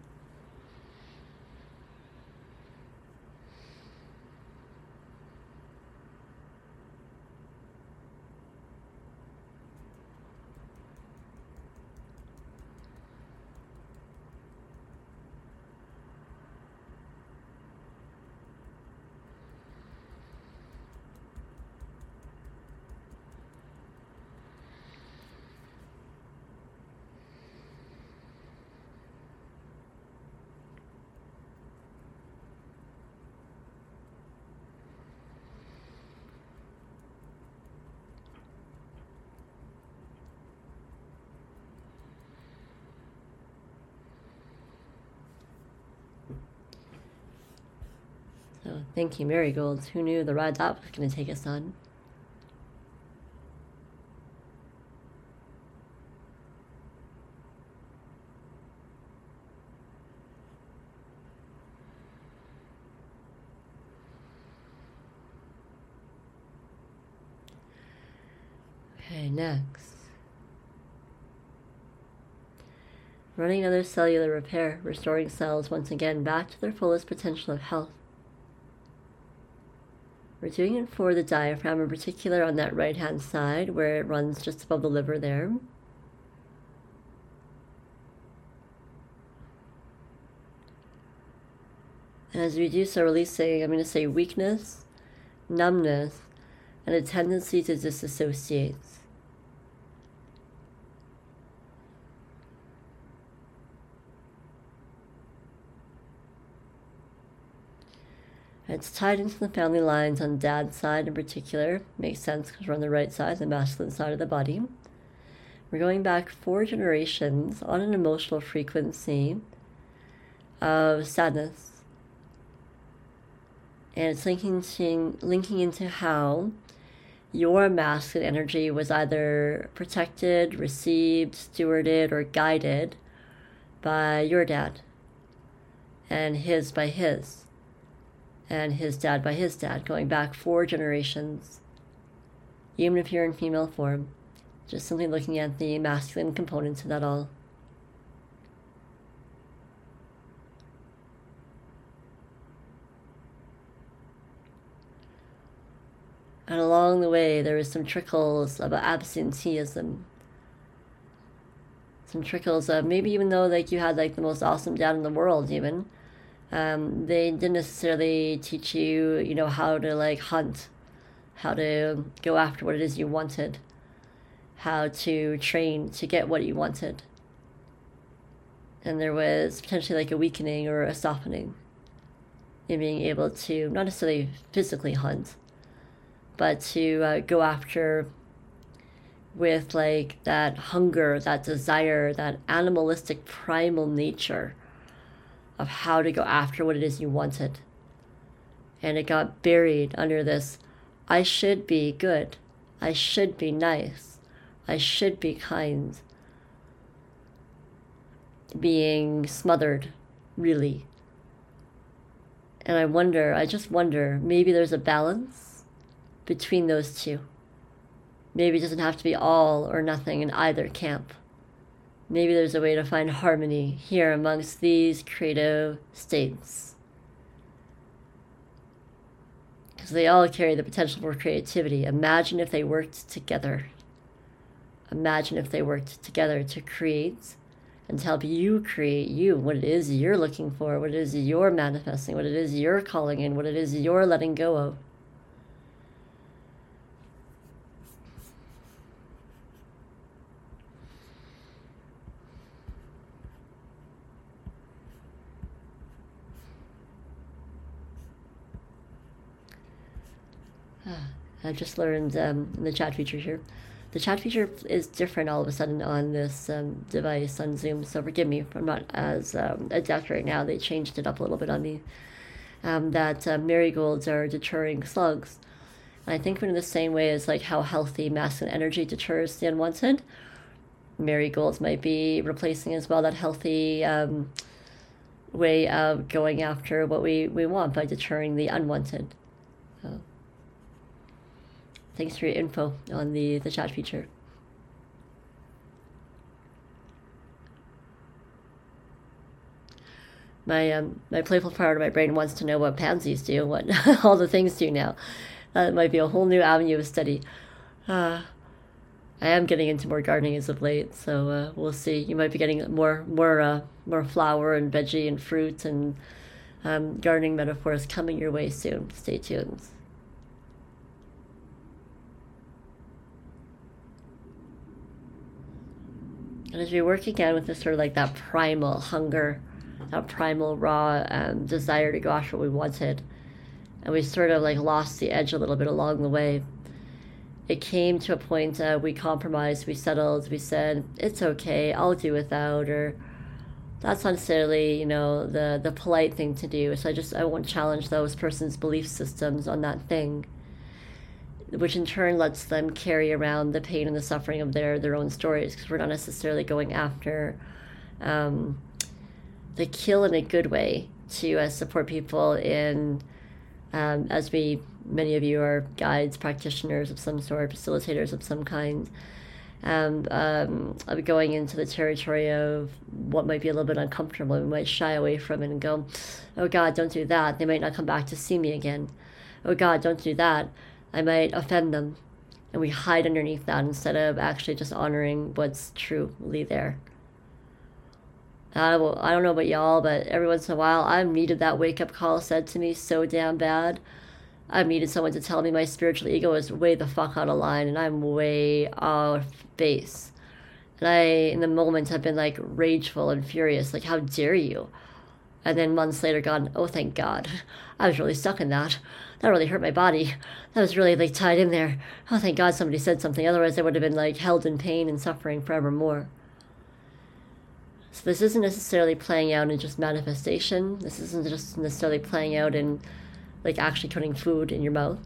[SPEAKER 1] So thank you, marigolds. Who knew the ride that was going to take us on? Okay, next. running another cellular repair, restoring cells once again back to their fullest potential of health. We're doing it for the diaphragm, in particular on that right-hand side where it runs just above the liver there. And as we do so, releasing, I'm going to say weakness, numbness, and a tendency to disassociate. It's tied into the family lines on dad's side in particular. Makes sense because we're on the right side, the masculine side of the body. We're going back 4 generations on an emotional frequency of sadness. And it's linking into how your masculine energy was either protected, received, stewarded, or guided by your dad, and his by his, and his dad by his dad, going back 4 generations, even if you're in female form. Just simply looking at the masculine components of that all. And along the way, there was some trickles of absenteeism. Some trickles of maybe even though like you had like the most awesome dad in the world even, they didn't necessarily teach you, you know, how to like hunt, how to go after what it is you wanted, how to train to get what you wanted. And there was potentially like a weakening or a softening in being able to not necessarily physically hunt, but to go after with like that hunger, that desire, that animalistic primal nature of how to go after what it is you wanted. And it got buried under this, I should be good, I should be nice, I should be kind, being smothered, really. And I just wonder, maybe there's a balance between those two. Maybe it doesn't have to be all or nothing in either camp. Maybe there's a way to find harmony here amongst these creative states. Because they all carry the potential for creativity. Imagine if they worked together. Imagine if they worked together to create and to help you create you, what it is you're looking for, what it is you're manifesting, what it is you're calling in, what it is you're letting go of. I just learned in the chat feature here. The chat feature is different all of a sudden on this device on Zoom, so forgive me if I'm not as adept right now. They changed it up a little bit on me. That marigolds are deterring slugs. And I think in the same way as like how healthy masculine energy deters the unwanted, marigolds might be replacing as well that healthy way of going after what we want by deterring the unwanted. Thanks for your info on the chat feature. My playful part of my brain wants to know what pansies do, what all the things do now. That might be a whole new avenue of study. I am getting into more gardening as of late, so we'll see. You might be getting more flower and veggie and fruit and gardening metaphors coming your way soon. Stay tuned. And as we work again with this sort of like that primal hunger, that primal raw desire to go after what we wanted, and we sort of like lost the edge a little bit along the way, it came to a point we compromised, we settled, we said, it's okay, I'll do without, or that's not necessarily, you know, the polite thing to do. So I won't challenge those person's belief systems on that thing, which in turn lets them carry around the pain and the suffering of their own stories, because we're not necessarily going after the kill in a good way to support people in, as many of you are guides, practitioners of some sort, facilitators of some kind, of going into the territory of what might be a little bit uncomfortable. We might shy away from it and go, oh God, don't do that. They might not come back to see me again. Oh God, don't do that. I might offend them. And we hide underneath that instead of actually just honoring what's truly there. I don't know about y'all, but every once in a while, I've needed that wake-up call said to me so damn bad. I've needed someone to tell me my spiritual ego is way the fuck out of line and I'm way off base. And I, in the moment, have been like rageful and furious, like, how dare you? And then months later gone, oh, thank God. I was really stuck in that. That really hurt my body. That was really like tied in there. Oh, thank God somebody said something. Otherwise I would have been like held in pain and suffering forevermore. So this isn't necessarily playing out in just manifestation. This isn't just necessarily playing out in like actually putting food in your mouth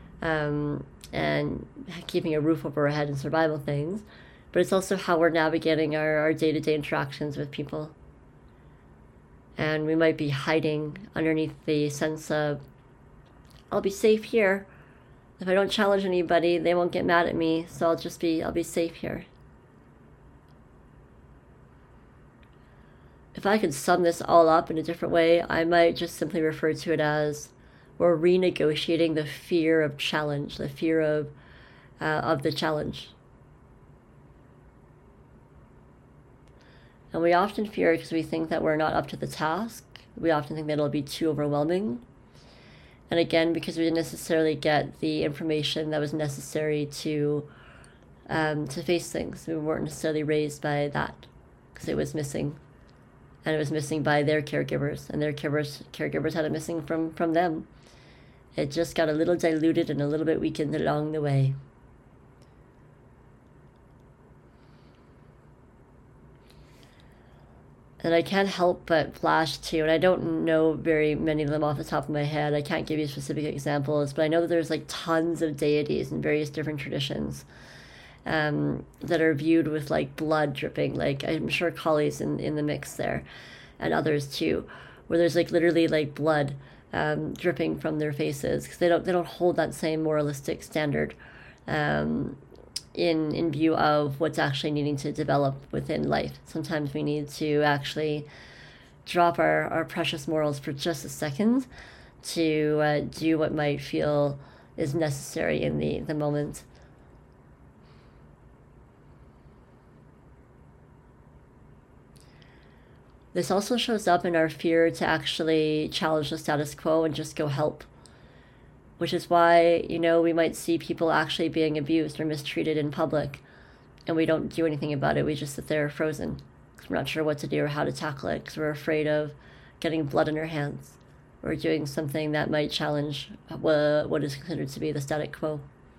[SPEAKER 1] and keeping a roof over our head and survival things. But it's also how we're navigating our day-to-day interactions with people. And we might be hiding underneath the sense of, I'll be safe here. If I don't challenge anybody, they won't get mad at me, so I'll be safe here. If I could sum this all up in a different way, I might just simply refer to it as we're renegotiating the fear of challenge, the fear of the challenge. And we often fear it because we think that we're not up to the task. We often think that it'll be too overwhelming. And again, because we didn't necessarily get the information that was necessary to face things. We weren't necessarily raised by that because it was missing. And it was missing by their caregivers, and their caregivers had it missing from them. It just got a little diluted and a little bit weakened along the way. And I can't help but flash to, and I don't know very many of them off the top of my head. I can't give you specific examples, but I know that there's like tons of deities in various different traditions that are viewed with like blood dripping. Like I'm sure Kali's in the mix there, and others too, where there's like literally like blood dripping from their faces because they don't hold that same moralistic standard in view of what's actually needing to develop within life. Sometimes we need to actually drop our precious morals for just a second to do what might feel is necessary in the moment. This also shows up in our fear to actually challenge the status quo and just go help. Which is why, we might see people actually being abused or mistreated in public, and we don't do anything about it. We just sit there frozen because we're not sure what to do or how to tackle it because we're afraid of getting blood in our hands or doing something that might challenge what is considered to be the status quo.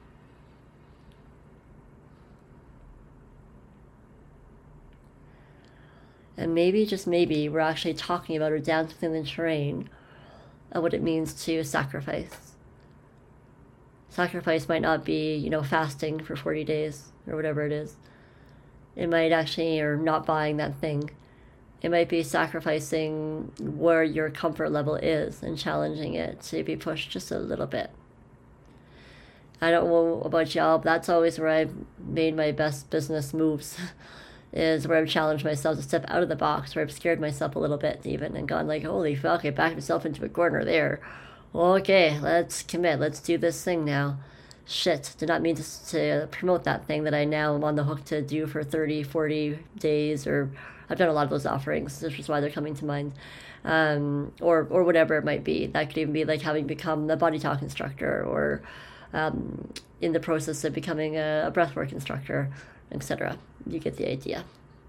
[SPEAKER 1] And maybe, just maybe, we're actually talking about or dancing in the terrain of what it means to sacrifice. Sacrifice might not be, fasting for 40 days or whatever it is. It might actually, or not buying that thing. It might be sacrificing where your comfort level is and challenging it to be pushed just a little bit. I don't know about y'all, but that's always where I've made my best business moves. Is where I've challenged myself to step out of the box, where I've scared myself a little bit even and gone like, holy fuck, I backed myself into a corner there. Okay, let's commit. Let's do this thing now. Shit, did not mean to promote that thing that I now am on the hook to do for 30, 40 days, or I've done a lot of those offerings, which is why they're coming to mind. Or whatever it might be. That could even be like having become a body talk instructor or in the process of becoming a breathwork instructor, etc. You get the idea.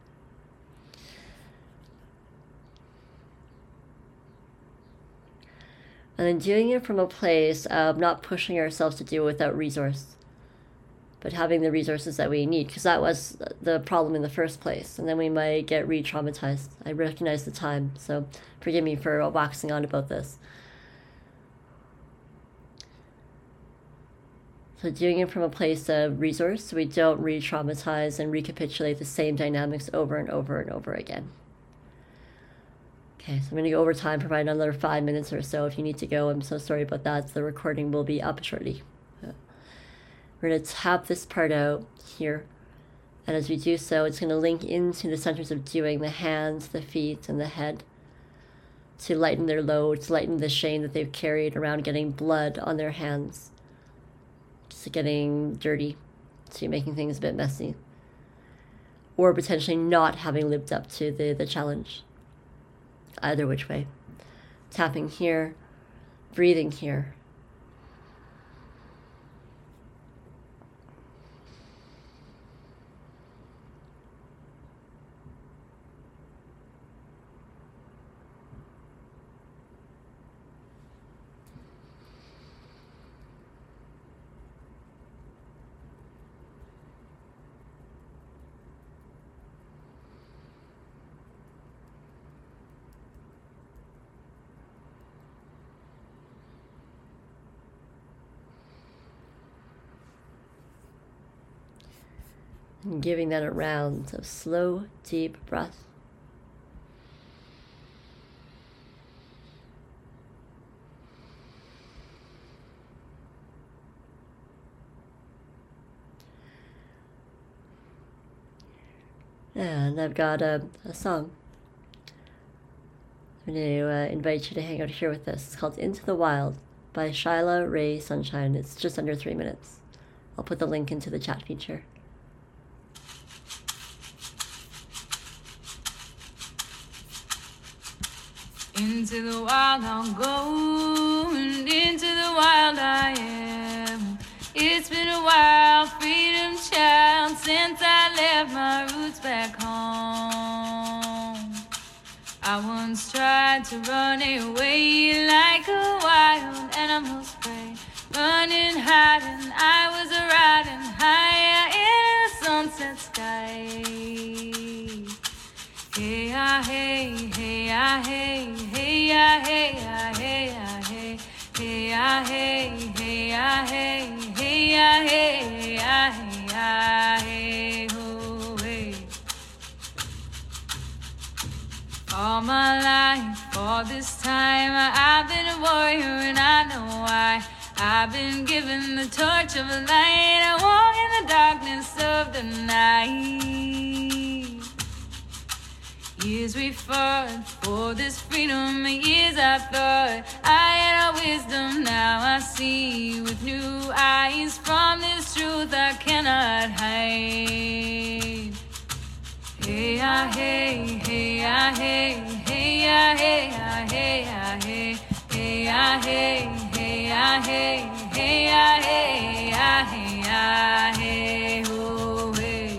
[SPEAKER 1] And then doing it from a place of not pushing ourselves to do it without resource, but having the resources that we need, because that was the problem in the first place. And then we might get re-traumatized. I recognize the time, so forgive me for waxing on about this. So doing it from a place of resource, so we don't re-traumatize and recapitulate the same dynamics over and over and over again. Okay, so I'm going to go over time, provide another 5 minutes or so. If you need to go, I'm so sorry about that. The recording will be up shortly. We're going to tap this part out here And as we do so, it's going to link into the centers of doing, the hands, the feet, and the head, to lighten their load, to lighten the shame that they've carried around getting blood on their hands, to getting dirty, to making things a bit messy, or potentially not having lived up to the challenge. Either which way. Tapping here, breathing here. And giving that a round of slow, deep breath. And I've got a song. I'm going to invite you to hang out here with us. It's called Into the Wild by Shyla Ray Sunshine. It's just under 3 minutes. I'll put the link into the chat feature.
[SPEAKER 2] Into the wild I'll go, and into the wild I am. It's been a while, freedom child, since I left my roots back home. I once tried to run away like a wild animal's prey, running, hiding, I was riding higher in the sunset sky. Hey, ah, hey, hey, ah, hey, hey, ah, hey, ah, hey, ah, hey, hey, ah, hey, hey, ah, hey, hey, ah, hey, ah, hey, ah, hey, oh, hey. All my life, all this time, I've been a warrior and I know why. I've been given the torch of light. I walk in the darkness of the night. Years we fought for this freedom, years I thought I had all wisdom. Now I see with new eyes, from this truth I cannot hide. Hey, ah, hey, hey, ah, hey, hey, ah, hey, ah, hey, ah, hey, hey, ah, hey, hey, ah, hey, hey, ah, hey, ah, hey, ah, hey, oh, hey.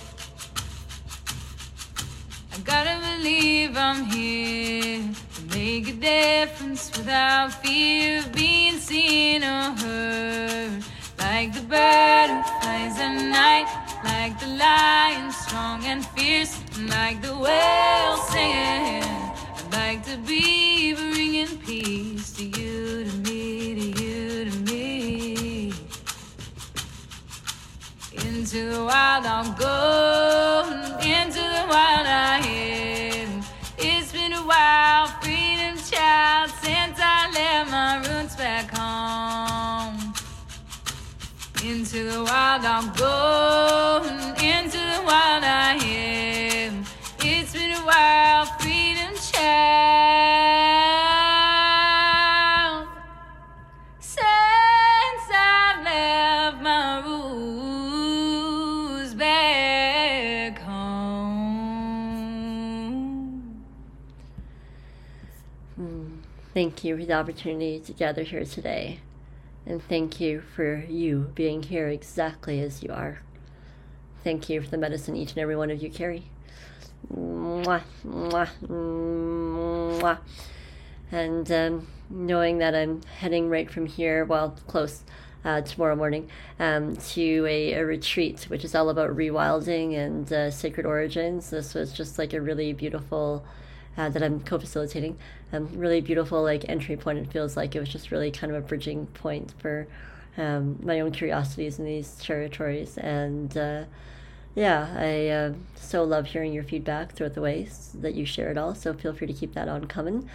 [SPEAKER 2] I gotta believe I'm here to make a difference without fear of being seen or heard. Like the bird who flies at night, like the lion strong and fierce, like the whale singing. I'd like to be bringing peace to you, to me, to you, to me. Into the wild I'll go, into the wild I am. It's been a while, freedom child, since I left my roots back home. Into the wild I'll go, into the wild I am. It's been a while, freedom child, since I left my roots back home.
[SPEAKER 1] Thank you for the opportunity to gather here today. And thank you for you being here exactly as you are. Thank you for the medicine each and every one of you carry. Mwah, mwah, mwah. And knowing that I'm heading right from here, well, close, tomorrow morning, to a retreat, which is all about rewilding and sacred origins. This was just like a really beautiful that I'm co-facilitating. Really beautiful like entry point. It feels like it was just really kind of a bridging point for my own curiosities in these territories. And yeah, I so love hearing your feedback throughout the ways that you share it all. So feel free to keep that on coming.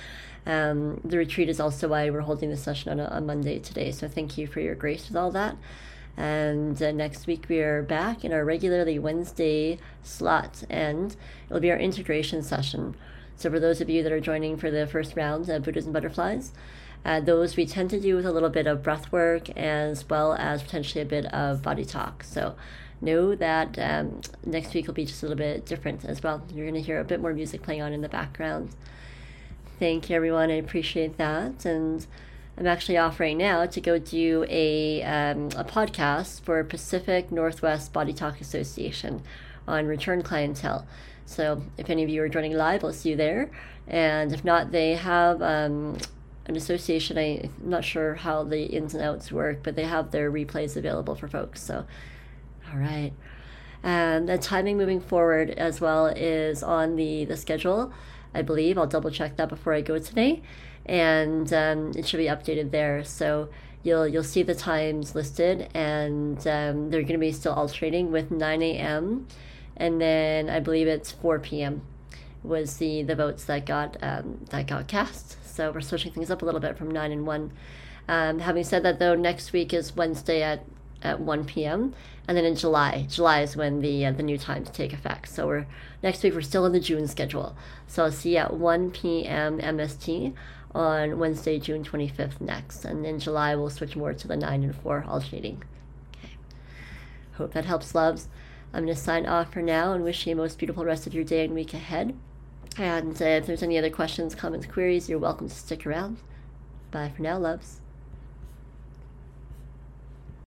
[SPEAKER 1] The retreat is also why we're holding this session on a Monday today. So thank you for your grace with all that. And next week we are back in our regularly Wednesday slot, and it'll be our integration session. So for those of you that are joining for the first round of Buddhas and Butterflies, those we tend to do with a little bit of breath work as well as potentially a bit of body talk. So know that next week will be just a little bit different as well. You're going to hear a bit more music playing on in the background. Thank you, everyone. I appreciate that. And I'm actually off right now to go do a podcast for Pacific Northwest Body Talk Association on return clientele. So if any of you are joining live, I'll see you there. And if not, they have an association. I'm not sure how the ins and outs work, but they have their replays available for folks. So, all right. And the timing moving forward as well is on the schedule, I believe. I'll double check that before I go today. And it should be updated there. So you'll see the times listed, and they're going to be still alternating with 9 a.m. and then I believe it's 4 p.m. was the votes that got cast. So we're switching things up a little bit from 9 and 1. Having said that, though, next week is Wednesday at 1 p.m. and then in July is when the new times take effect. So next week we're still in the June schedule. So I'll see you at 1 p.m. MST on Wednesday, June 25th next. And in July, we'll switch more to the 9 and 4 alternating. Okay. Hope that helps, loves. I'm going to sign off for now and wish you a most beautiful rest of your day and week ahead. And if there's any other questions, comments, queries, you're welcome to stick around. Bye for now, loves.